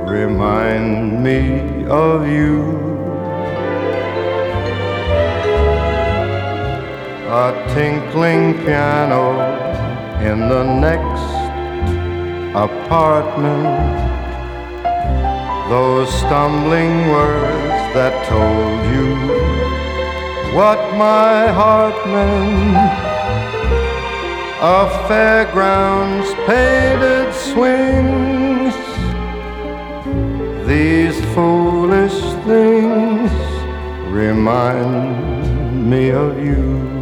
remind me of you. A tinkling piano in the next apartment, those stumbling words that told you what my heart meant. A fairground's painted swings, these foolish things remind me of you.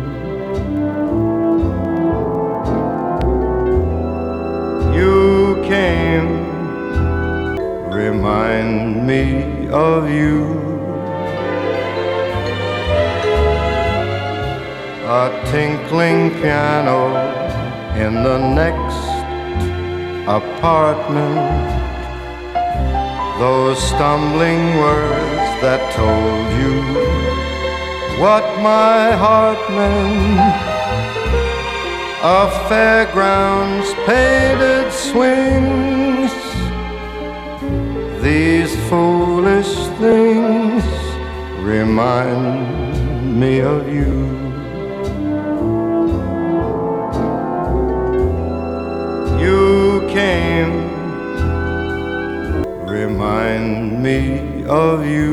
You came, remind me of you. A tinkling piano in the next apartment, those stumbling words that told you what my heart meant. A fairground's painted swings, these foolish things remind me of you. You came, remind me of you.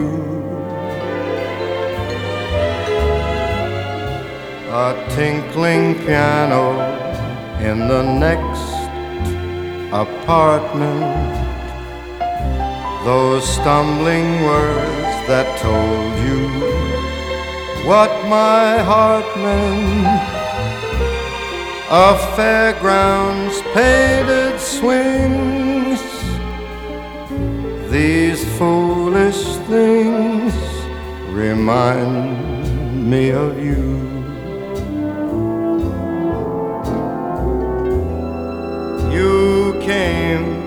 A tinkling piano in the next apartment, those stumbling words that told you what my heart meant. A fairground's painted swings, these foolish things remind me of you. You came,